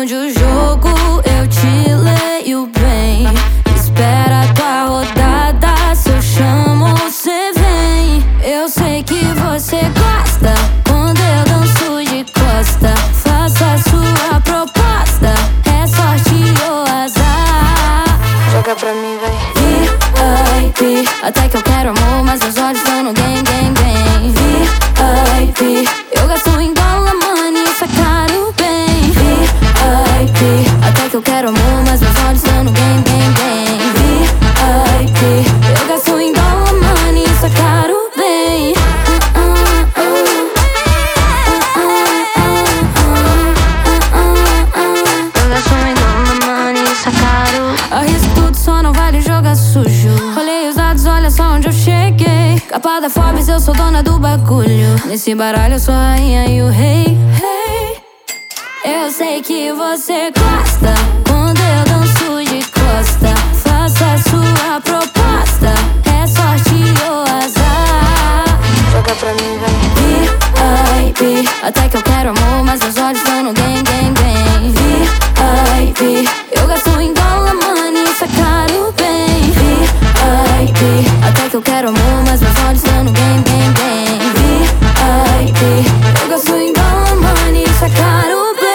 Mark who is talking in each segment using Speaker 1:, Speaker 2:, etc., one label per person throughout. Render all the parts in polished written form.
Speaker 1: responde o jogo, eu te leio bem. Espera a tua rodada, se eu chamo, cê vem. Eu sei que você gosta quando eu danço de costa. Faça a sua proposta, é sorte ou azar.
Speaker 2: Joga pra mim, vai.
Speaker 1: VIP, até que eu quero amor, mas meus olhos estão no game, game, game. VIP, eu gasto em dólar, money, isso é caro bem. VIP, até que eu quero amor, mas meus olhos estão no game, game, game. VIP, eu gasto em dólar, money, isso é caro bem.
Speaker 2: Eu gasto em dólar, money, isso é caro.
Speaker 1: Arrisco tudo, só não vale jogar sujo. Rolei os dados, olha só onde eu cheguei. Capa da Forbes, eu sou dona do bagulho. Nesse baralho eu sou a rainha e o rei, hey. Eu sei que você gosta quando eu danço de costa. Faça a sua proposta, é sorte ou azar.
Speaker 2: Joga pra mim, vai.
Speaker 1: VIP, até que eu quero amor, mas meus olhos estão no game, game, game. VIP, eu gasto em dólar, money, isso é caro bem. VIP, até que eu quero amor, mas meus olhos estão no game, game, game. VIP, eu gasto em dólar, money, isso é caro, baby.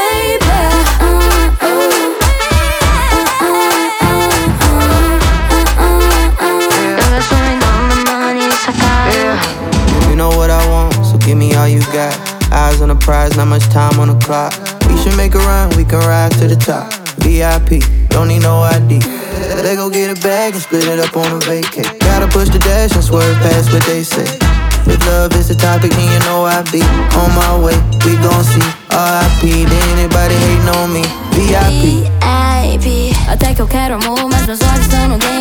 Speaker 2: Eu gasto em dólar, money, isso é caro.
Speaker 3: You know what I want, so give me all you got. Eyes on the prize, not much time on the clock. We should make a run, we can rise to the top. VIP, don't need no ID. They go get a bag and split it up on a vacay. Gotta push the dash and swerve past what they say. If love is the topic, then you know I be on my way. We gon' see RIP, then anybody hating on me. VIP.
Speaker 1: VIP, até que eu quero amor, mas meus olhos estão no game.